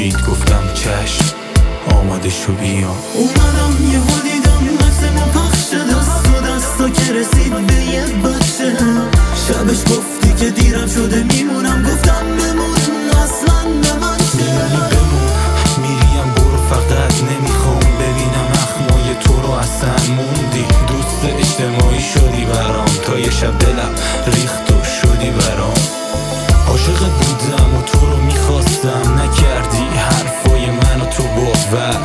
کشید گفتم چشم آماده شو بیا. اومدم یه دیدم عکسمون پخش دست و دستا که رسید به یه بچه. شبش گفتی که دیرم شده میمونم، گفتم بمون اصلا به من چه. میمونی بمون، میریم برو، فقط نمیخوام ببینم اخمای تو رو. اصلا موندی دوست اجتماعی شدی برام، تا یه شب دلم ریخت و شدی برام. عاشقت بودم و تو رو میخواستم، نکردی حرفای منو تو باور.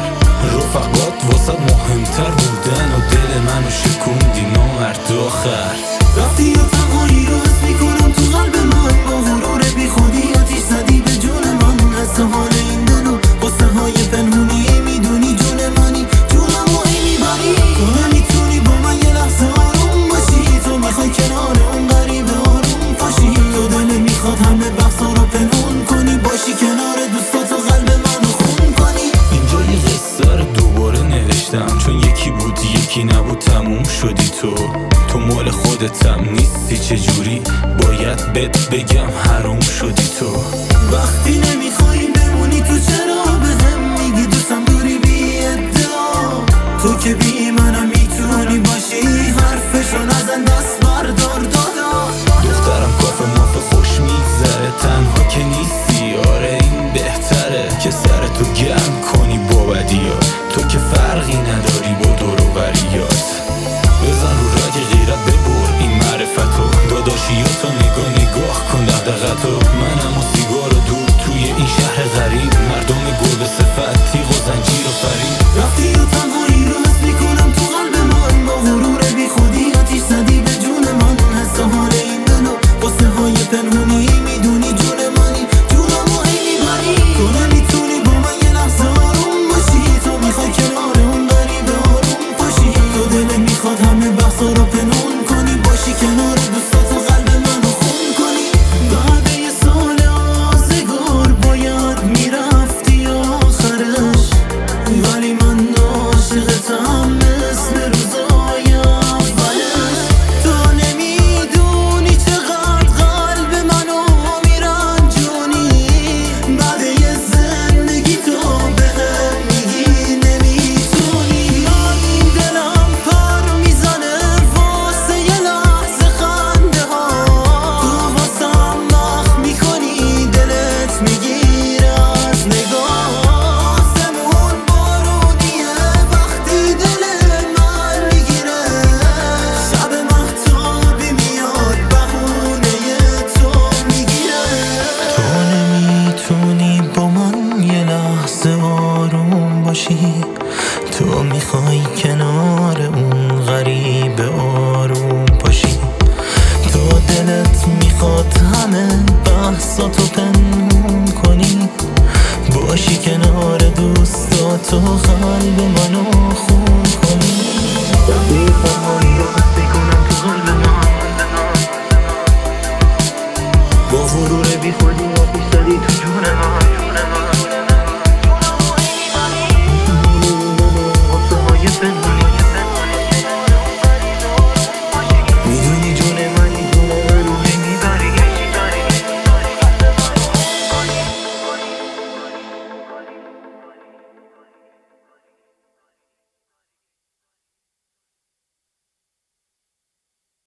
رفقات واسه مهمتر بودن و دل منو شکوندی نامرد آخر. رفتی و تنهایی رو حس میکنم تو قلب من، با غرور بی خودی آتیش زدی به جون من. حس حال این دلو قصه های پنهونی، میدونی جون منی جونم و ای میبری. تو نمیتونی با من یه لحظه آروم باشی، تو میخوای کنار اون غریبه آروم باشی. تو دل میخواد همه بحثا رو پنهون کنی، باشی کنار دوستات و قلب منو خون کنی. اینجا یه قصه رو دوباره نوشتم، چون یکی بود یکی نبود تموم شدی تو مال خودتم نیستی، چجوری باید بهت بگم حروم شدی تو. وقتی نمیخوای بمونی تو چرا به هم میگی دوستم دوری بی ادعا. تو که بی منم میتونی باشی، حرفشو نزن دست بردار دادا. دخترم کافه مافه خوش میگذره، تنها که نیستی آره این بهتره که سرتو گرم کنی با بدیات. تو که فرقی نداری با دور و بریات، بزن رو رگ غیرت ببر این معرفتو. داداشیاتو نگاه کن دغدغتو. منم و سیگار و دود توی این شهر غریب، مردم گربه صفت تیغ و زنجیر و فریب. رفتی و تنهایی رو حس میکنم تو قلب من، با غرور بی خودی آتیش زدی به جون من. حس حال این دلو قصه های پنهونی، میدونی جون منی جونم و ای میبری. تو نمیتونی با من یه لحظه آروم باشی، تو میخوای کنار اون غریبه آروم باشی. تو دل میخواد همه بحثا رو پنهون کنی، باشی کنار دوستات و قلب منو خون کنی. بعد یه سال آزگار باید میرفتی آخرش، ولی من عاشقتم مثل روزای اولش. تو نمیدونی چقدر قلب منو میرنجونی، بعد یه زندگی تو بهم میگی نمیتونی. من دلم پر میزنه واسه یه لحظه خنده ها، تو واسم مخ میکنی دلت میگیره از نگاه. آسمون بارونیه وقتی دل من میگیره، شب مهتابی میاد بهونه تو میگیره. تو نمیتونی با من یه لحظه آروم باشی، تو میخوای کنار اون غریبه آروم باشی. تو دلت میخواد همه بحثاتو پنهون کنی، باشی کنار دوستات و قلب منو خون کنی. وقتی تنهایی رو حس میکنم تو قلب من، با غرور بی خودی